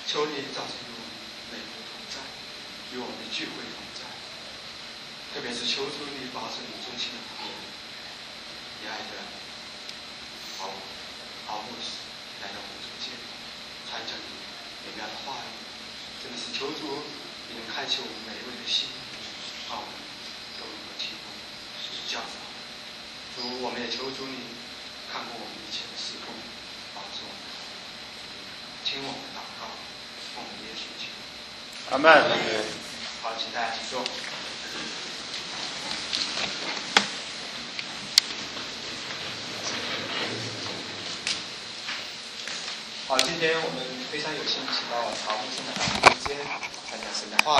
求你早晨与我们每个同在，与我们的聚会同在，特别是求主你保守你中心的仆人，你爱的保护使来到我们中间，传讲你美妙的话语，真的是求主你能开启我们每一位的心，让我们都能够听从主教导。主，我们也求主你看过我们以前的事工，保守我们，听我们的祷告，奉耶稣基督。 阿们。 好，请大家请坐。好，今天我们非常有幸请到曹牧